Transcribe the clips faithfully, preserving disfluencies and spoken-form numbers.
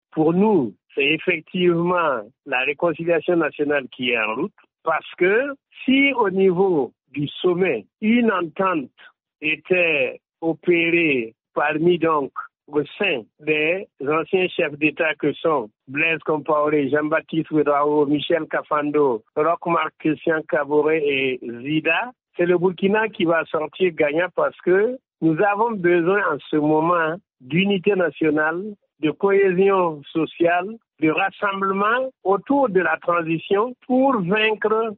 pour nous, c'est effectivement la réconciliation nationale qui est en route, parce que si au niveau du sommet, une entente était opérée parmi donc au sein des anciens chefs d'État que sont Blaise Compaoré, Jean-Baptiste Ouedraogo, Michel Kafando, Roch-Marc Christian Kaboré et Zida, c'est le Burkina qui va sortir gagnant parce que nous avons besoin en ce moment d'unité nationale, de cohésion sociale, de rassemblement autour de la transition pour vaincre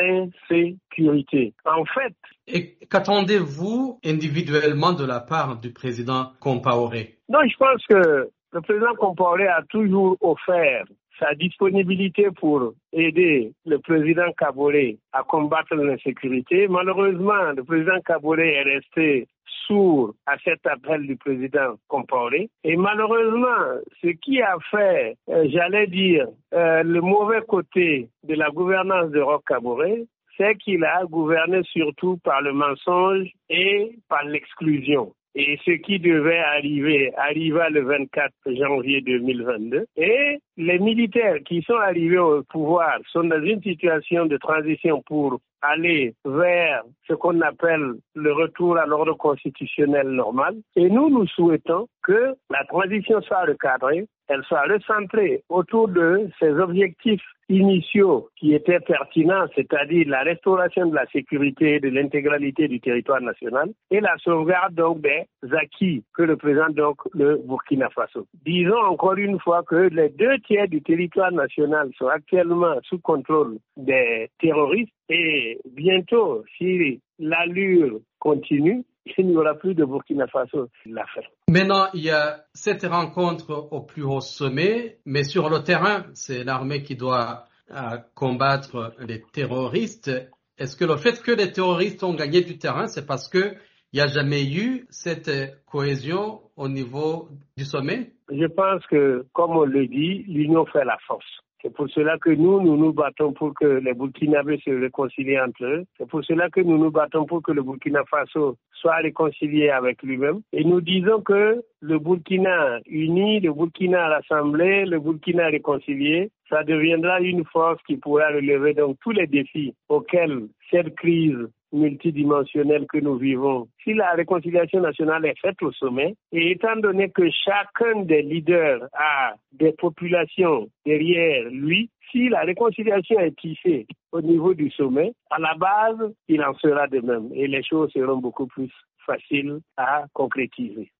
l'insécurité. En fait, et qu'attendez-vous individuellement de la part du président Compaoré? Non, je pense que le président Compaoré a toujours offert sa disponibilité pour aider le président Kaboré à combattre l'insécurité. Malheureusement, le président Kaboré est resté sourd à cet appel du président Compaoré. Et malheureusement, ce qui a fait, euh, j'allais dire, euh, le mauvais côté de la gouvernance de Roch Kaboré, c'est qu'il a gouverné surtout par le mensonge et par l'exclusion. Et ce qui devait arriver arriva le vingt-quatre janvier deux mille vingt-deux. Et les militaires qui sont arrivés au pouvoir sont dans une situation de transition pour aller vers ce qu'on appelle le retour à l'ordre constitutionnel normal. Et nous, nous souhaitons que la transition soit recadrée, elle soit recentrée autour de ces objectifs initiaux qui étaient pertinents, c'est-à-dire la restauration de la sécurité et de l'intégralité du territoire national et la sauvegarde donc des acquis que représente donc le Burkina Faso. Disons encore une fois que les deux tiers du territoire national sont actuellement sous contrôle des terroristes et bientôt, si l'allure continue, il n'y aura plus de Burkina Faso. La fin. Maintenant, il y a cette rencontre au plus haut sommet, mais sur le terrain, c'est l'armée qui doit euh, combattre les terroristes. Est-ce que le fait que les terroristes ont gagné du terrain, c'est parce que il n'y a jamais eu cette cohésion au niveau du sommet? Je pense que, comme on le dit, l'union fait la force. C'est pour cela que nous, nous nous battons pour que les Burkinabés se réconcilient entre eux. C'est pour cela que nous nous battons pour que le Burkina Faso soit réconcilié avec lui-même. Et nous disons que le Burkina uni, le Burkina rassemblé, le Burkina réconcilié, ça deviendra une force qui pourra relever donc tous les défis auxquels cette crise multidimensionnelle que nous vivons. Si la réconciliation nationale est faite au sommet, et étant donné que chacun des leaders a des populations derrière lui, si la réconciliation est tissée au niveau du sommet, à la base, il en sera de même et les choses seront beaucoup plus faciles à concrétiser.